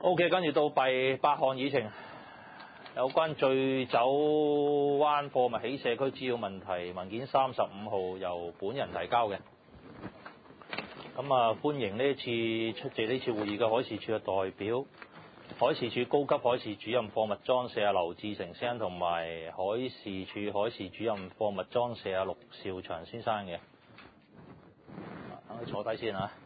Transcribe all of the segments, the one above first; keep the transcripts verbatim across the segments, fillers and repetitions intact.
OK， 跟住到第八項議程，有關醉酒灣貨物起社區資料問題文件三十五號由本人提交嘅。咁啊，歡迎呢次出席呢次會議嘅海事處嘅代表，海事處高級海事主任貨物裝卸啊劉志成先生同埋海事處海事主任貨物裝卸啊陸兆祥先生嘅。等佢坐低先啊。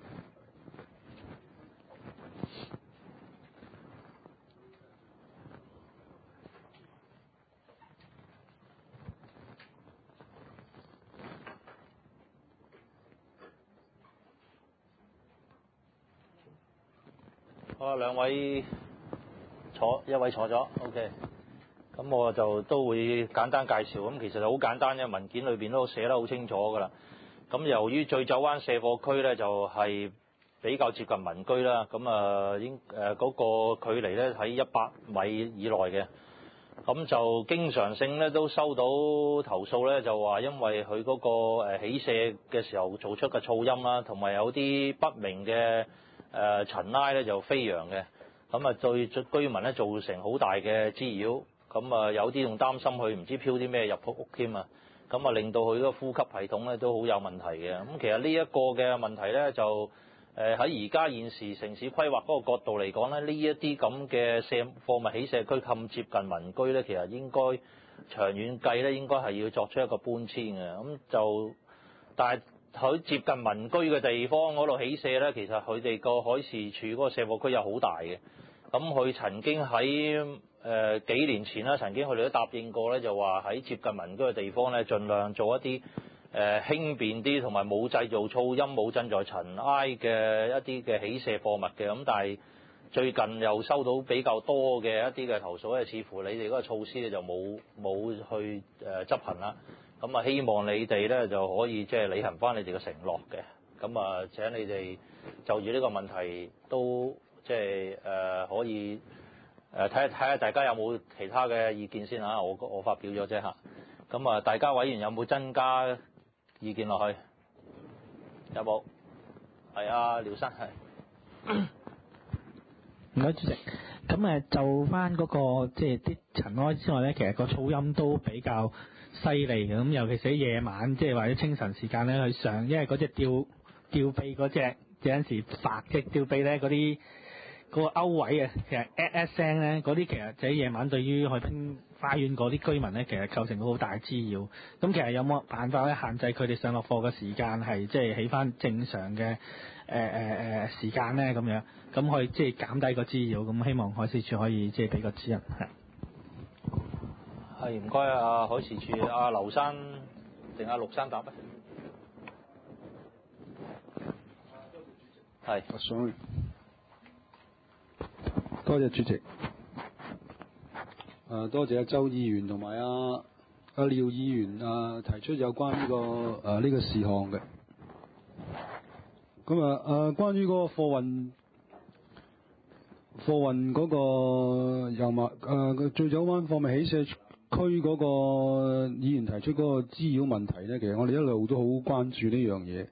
好啊，兩位坐，一位坐咗 ，OK。咁我就都會簡單介紹。咁其實就好簡單嘅，文件裏邊都寫得好清楚㗎啦。咁由於醉酒灣卸貨區咧就係、是、比較接近民居啦，咁啊應誒嗰個距離咧喺一百米以內嘅。咁就經常性咧都收到投訴咧，就話因為佢嗰個起卸嘅時候做出嘅噪音啦，同埋有啲不明嘅誒塵埃咧就飛揚嘅，咁啊對居民咧造成好大嘅滋擾，咁啊有啲仲擔心佢唔知飄啲咩入屋添啊，咁啊令到佢嗰個呼吸系統咧都好有問題嘅。咁其實呢一個嘅問題咧就誒喺而家現時城市規劃嗰個角度嚟講咧，呢一啲咁嘅卸貨物起卸區咁接近民居咧，其實應該長遠計咧應該係要作出一個搬遷嘅。咁就但係佢接近民居嘅地方嗰度起卸咧，其實佢哋個海事處嗰個卸貨區又好大嘅。咁佢曾經喺誒、呃、幾年前啦，曾經佢哋都答應過咧，就話喺接近民居嘅地方咧，盡量做一啲誒、呃、輕便啲同埋冇製造噪音、冇浸在塵埃嘅一啲嘅起卸貨物嘅。咁但係最近又收到比較多嘅一啲嘅投訴咧，似乎你哋嗰個措施咧就冇冇去誒執行啦。咁啊，希望你哋咧就可以即係履行翻你哋嘅承諾嘅。咁啊，請你哋就住呢個問題都即係誒可以誒睇下睇下大家有冇其他嘅意見先嚇。我我發表咗啫嚇。咁啊，大家委員有冇增加意見落去？有冇？係啊，廖生係。 唔該，主席。咁誒就翻嗰個即係啲塵埃之外咧，其實個噪音都比較犀利嘅。咁尤其是喺夜晚，即係或者清晨時間咧去上，因為嗰隻吊吊臂嗰隻有陣時白隻吊臂咧嗰啲嗰個勾位啊，其實 at at 聲咧嗰啲，其實就喺夜晚對於海濱花園嗰啲居民咧，其實構成到好大滋擾。咁其實有冇辦法咧限制佢哋上落課嘅時間係即係起翻正常嘅誒誒誒時間咧咁樣，咁可以即係減低個滋擾。咁希望海事處可以即係俾個指引係。 係唔該啊，海事處阿劉生定阿陸生答咧？係。 sorry。多謝主席。誒，多謝阿周議員同埋阿阿廖議員啊提出有關呢、這個誒呢、啊這個事項嘅。咁啊誒，關於嗰個貨運貨運嗰個油麻誒醉酒灣貨物起卸區嗰個議員提出嗰個滋擾問題咧，其實我哋一路都好關注呢樣嘢。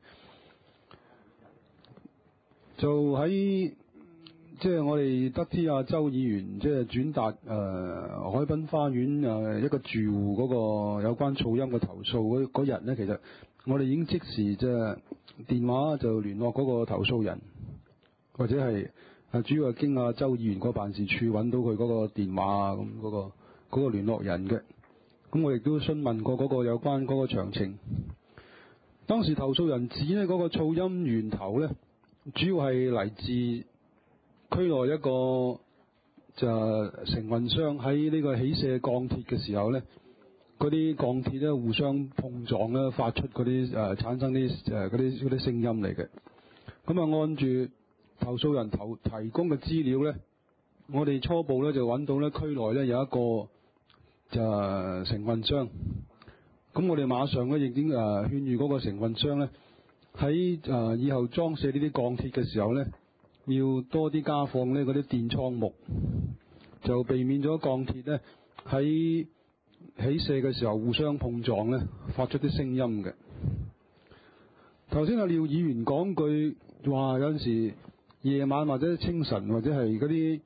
就喺即係我哋得知阿周議員即係轉達誒、呃、海濱花園誒、呃、一個住戶嗰個有關噪音嘅投訴嗰日咧，其實我哋已經即時即係電話就聯絡嗰個投訴人，或者係啊主要係經阿周議員個辦事處揾到佢嗰個電話啊，咁嗰個嗰個聯絡人嘅。咁我亦都詢問過嗰個有關嗰個詳情。當時投訴人指咧嗰個噪音源頭咧，主要係嚟自區內一個就承運商喺呢個起卸鋼鐵嘅時候咧，嗰啲鋼鐵咧互相碰撞咧，發出嗰啲誒產生啲誒嗰啲嗰啲聲音嚟嘅。咁啊，按住投訴人投提供嘅資料咧，我哋初步咧就揾到咧區內咧有一個就承運商。咁我哋馬上咧已經誒勸喻嗰個承運商咧，喺誒以後裝卸呢啲鋼鐵嘅時候咧，要多啲加放呢嗰啲電倉木，就避免咗鋼鐵咧喺起卸嘅時候互相碰撞咧，發出啲聲音嘅。頭先阿廖議員講句話，有陣時夜晚或者清晨或者係嗰啲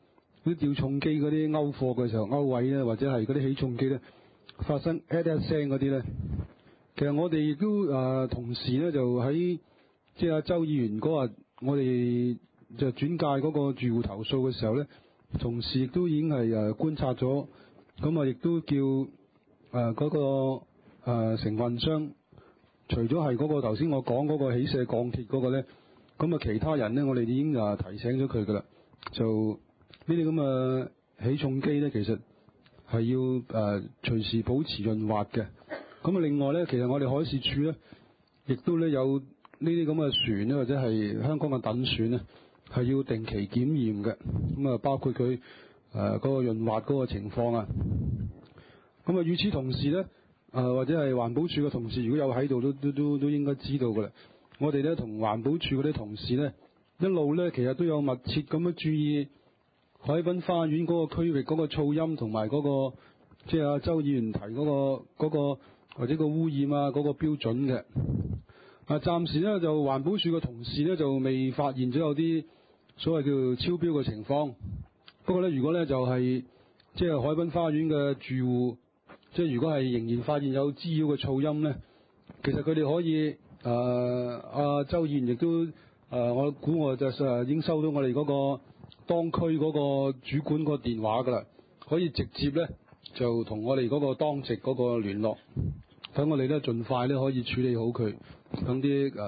啲吊重機嗰啲勾貨嘅時候勾位咧，或者係嗰啲起重機咧發生一一聲嗰啲咧，其實我哋亦都誒、呃、同時咧就喺即係阿周議員嗰日，我哋就轉介嗰個住戶投訴嘅時候咧，同時亦都已經係誒觀察咗，咁啊亦都叫誒嗰、呃嗰個、呃、承運商，除咗係嗰個頭先我講嗰個起卸鋼鐵嗰個咧，咁啊其他人咧我哋已經誒提醒咗佢噶啦，就呢啲咁嘅起重機咧，其實係要誒、呃、隨時保持潤滑嘅。咁啊另外咧，其實我哋海事處咧，亦都咧有呢啲咁嘅船咧，或者係香港嘅躉船咧，係要定期檢驗嘅。咁啊包括佢誒嗰個潤滑嗰個情況啊。咁啊與此同時咧，誒、呃、或者係環保署嘅同事如果有喺度，都都都都應該知道㗎啦。我哋咧同環保署嗰啲同事咧，一路咧其實都有密切咁樣注意海濱花園嗰個區域嗰個噪音同埋嗰個，即係阿周議員提嗰個嗰個或者個污染啊嗰個標準嘅。啊，暫時咧就環保署嘅同事咧就未發現咗有啲所謂叫超標嘅情況。不過咧，如果咧就係即係海濱花園嘅住戶，即係如果係仍然發現有滋擾嘅噪音咧，其實佢哋可以誒阿、呃、周議員亦都誒、呃、我估我就誒已經收到我哋嗰個當區嗰個主管個電話㗎啦，可以直接咧就同我哋嗰個當值嗰個聯絡，等我哋咧盡快咧可以處理好佢，等啲誒誒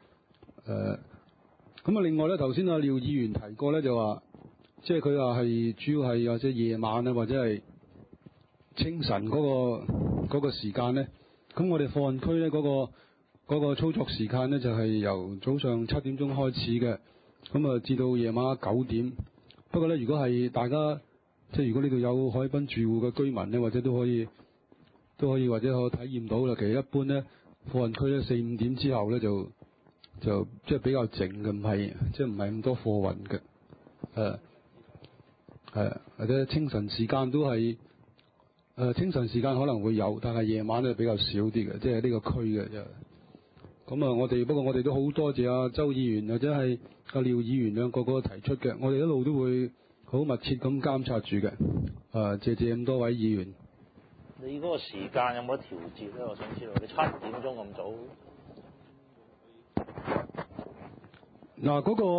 咁啊。另外咧，頭先阿廖議員提過咧，就話即係佢話係主要係或者夜晚啊，或者係清晨嗰個嗰個時間咧，咁我哋貨運區咧嗰個嗰個操作時間咧就係由早上七點鐘開始嘅。咁啊，至到夜晚九點。不過咧，如果係大家即係如果呢度有海濱住戶嘅居民咧，或者都可以都可以或者可以體驗到啦。其實一般咧，貨運區咧四五點之後咧就就即係比較靜嘅，唔係即係唔係咁多貨運嘅。誒係或者清晨時間都係誒、呃、清晨時間可能會有，但係夜晚咧比較少啲嘅，即係呢個區嘅就。咁啊，我哋不過我哋都好多謝阿周議員或者係阿廖議員兩個個提出嘅，我哋一路都會好密切咁監察住嘅。誒、呃，謝謝咁多位議員。 你嗰個時間有冇得調節咧？我想知道，你七點鐘咁早。 嗱、呃，嗰、那個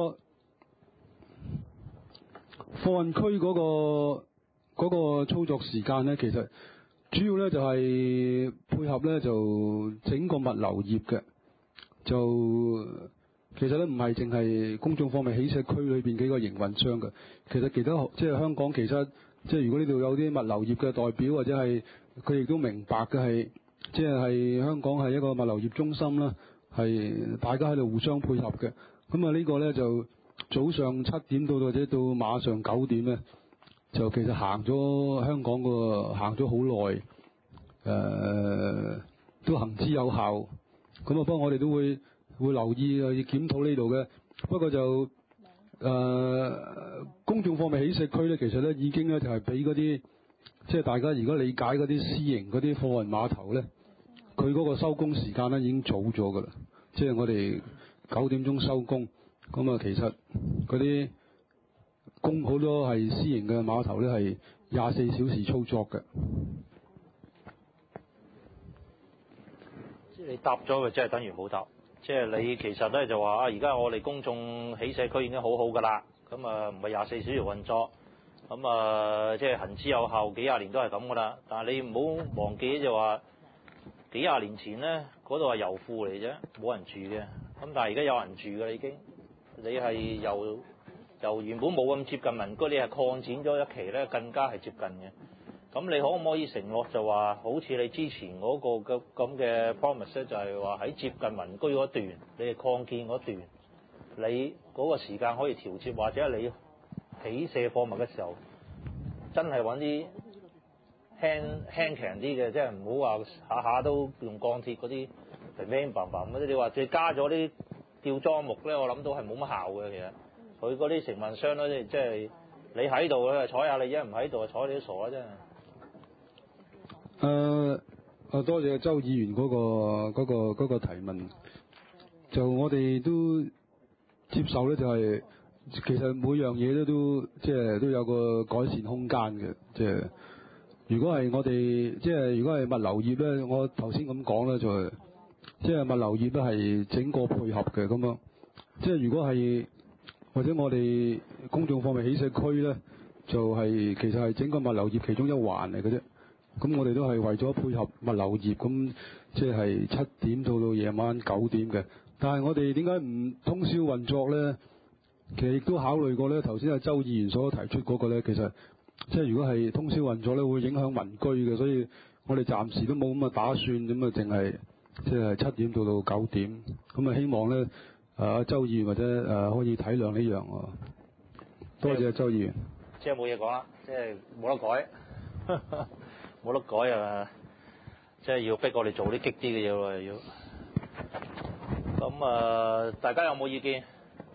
貨運區嗰個嗰、那個操作時間咧，其實主要咧就係、是、配合咧就整個物流業嘅。就其實咧唔係淨係公眾貨物起卸區裏邊幾個營運商嘅，其實其他即係香港其實即係如果呢度有啲物流業嘅代表或者係佢亦都明白嘅係，即係係香港係一個物流業中心啦，係大家喺度互相配合嘅。咁啊呢個咧就早上七點到或者到晚上九點咧，就其實行咗香港個行咗好耐，誒、呃、都行之有效。咁啊，不過我哋都會會留意啊，要檢討呢度嘅。不過就誒、呃、公眾貨物起卸區咧，其實咧已經咧就係俾嗰啲即係大家如果理解嗰啲私營嗰啲貨運碼頭咧，佢嗰個收工時間咧已經早咗㗎啦。即係我哋九點鐘收工，咁啊其實嗰啲工好多係私營嘅碼頭咧係廿四小時操作嘅。 你答咗佢，即係等於冇答。即係你其實咧就話啊，而家我哋公眾起卸區已經好好㗎啦。咁啊，唔係廿四小時運作，咁啊，即係行之有效，幾廿年都係咁㗎啦。但係你唔好忘記就話幾廿年前咧，嗰度係油庫嚟啫，冇人住嘅。咁但係而家有人住㗎啦已經。你係由由原本冇咁接近民居，你係擴展咗一期咧，更加係接近嘅。咁你可唔可以承諾就話，好似你之前嗰個嘅咁嘅 promise 咧，就係話喺接近民居嗰段，你係擴建嗰段，你嗰個時間可以調節，或者你起卸貨物嘅時候，真係揾啲輕輕強啲嘅，即係唔好話下下都用鋼鐵嗰啲平平白白嗰啲。你話再加咗啲吊裝木咧，我諗到係冇乜效嘅。其實佢嗰啲承運商咧，即係你喺度咧睬下你，一唔喺度睬你都傻啦，真係。 誒啊、呃！多謝周議員嗰、嗰個嗰、嗰個嗰個提問，就我哋都接受咧，就係其實每樣嘢都都即係都有個改善空間嘅，即係如果係我哋即係如果係物流業咧，我頭先咁講咧就係即係物流業咧係整個配合嘅咁樣，即係如果係或者我哋公眾貨物起社區咧，就係其實係整個物流業其中一環嚟嘅啫。咁我哋都係為咗配合物流業，咁即係七點到到夜晚九點嘅。但係我哋點解唔通宵運作咧？其實亦都考慮過咧。頭先阿周議員所提出嗰個咧，其實即係如果係通宵運作咧，會影響民居嘅，所以我哋暫時都冇咁嘅打算，咁啊淨係即係七點到到九點。咁啊希望咧，啊周議員或者誒可以體諒呢樣喎。多謝周議員。 即係冇嘢講啦，即係冇得改。冇得改啊！即係要逼我哋做啲激啲嘅嘢喎，要。咁啊，大家有冇意見？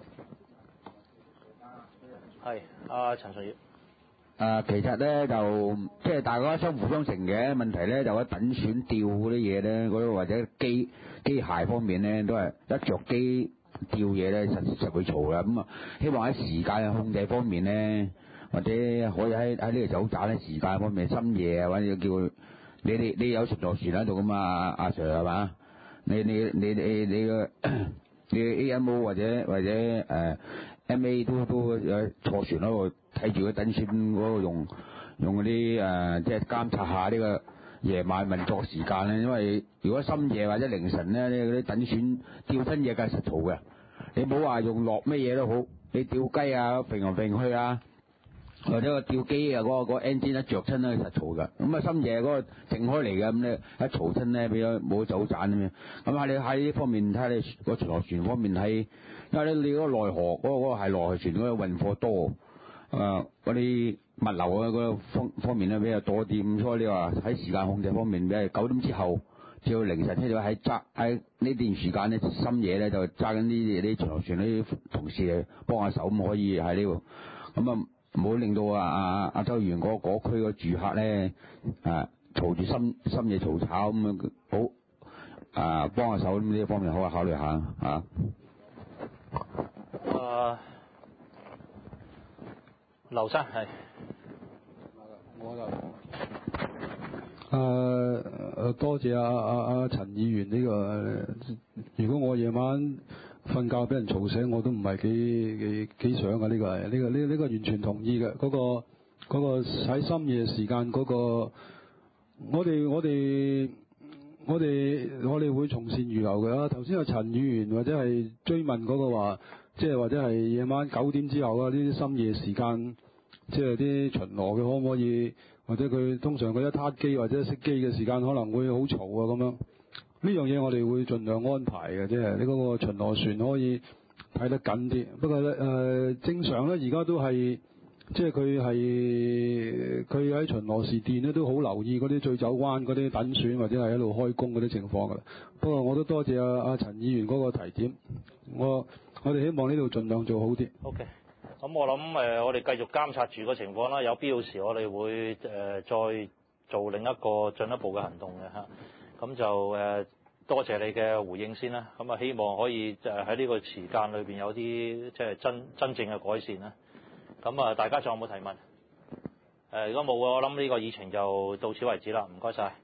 係，阿陳順業。 啊，其實咧就即係大家相輔相成嘅問題咧，就喺等選吊嗰啲嘢咧，嗰啲或者機機械方面咧，都係一着機吊嘢咧，實實會嘈啦。咁啊，希望喺時間控制方面咧。或者可以喺喺呢個走盞咧時間方面，深夜啊，或者叫你你你有巡邏船喺度噶嘛，阿 Sir 係嘛？你你你你你個你 A M O 或者或者誒、呃、M A 都都有坐船嗰度睇住個等選嗰個用用嗰啲誒，即係監察下呢個夜晚運作時間咧。因為如果深夜或者凌晨咧，呢嗰啲等選吊親嘢梗係實嘈嘅。你冇話用落咩嘢都好，你吊雞啊，揈嚟揈去啊。或者個吊機啊，嗰、嗰個、嗰個 engine 一着親咧，實嘈㗎。咁啊，深夜嗰個靜開嚟嘅，咁咧一嘈親咧，變咗冇走盞咁樣。咁喺你喺呢方面睇下你個巡邏船方面睇，因為你嗰個內河嗰、嗰個嗰、嗰個係內河船嗰個運貨多，誒嗰啲物流啊嗰個方方面咧比較多啲。咁所以你話喺時間控制方面，比如九點之後至到凌晨，即係喺揸喺呢段時間咧，深夜咧就揸緊啲啲巡邏船啲同事嚟幫下手，咁可以喺呢度咁啊。唔好令到啊啊阿周議員嗰嗰區個住客咧啊嘈住深深夜嘈吵咁樣，好啊幫下手咁呢方面好啊考慮下啊。 誒，劉生係。 我就誒誒多謝阿阿阿陳議員呢個。如果我夜晚瞓覺俾人嘈醒，我都唔係幾幾幾想嘅。呢個係呢個呢呢個完全同意嘅。嗰個嗰個喺深夜時間嗰個，我哋我哋我哋我哋會從善如流嘅啊。頭先阿陳議員或者係追問嗰個話，即係或者係夜晚九點之後啊，呢啲深夜時間，即係啲巡邏佢可唔可以，或者佢通常佢一撻機或者熄機嘅時間可能會好嘈啊咁樣。呢樣嘢我哋會盡量安排嘅，即係你嗰個巡邏船可以睇得緊啲。不過咧誒、呃，正常咧而家都係即係佢係佢喺巡邏時段咧都好留意嗰啲醉酒灣嗰啲等選或者係喺度開工嗰啲情況㗎啦。不過我都多謝阿阿陳議員嗰個提點，我我哋希望呢度盡量做好啲。 OK，咁我諗誒、呃，我哋繼續監察住個情況啦。有必要時我哋會誒、呃、再做另一個進一步嘅行動嘅嚇。咁就誒、呃、多謝你嘅回應先啦，咁啊希望可以誒喺呢個時間裏邊有啲即係真真正嘅改善啦。咁啊大家仲有冇提問？誒、呃、如果冇嘅，我諗呢個議程就到此為止啦，唔該晒。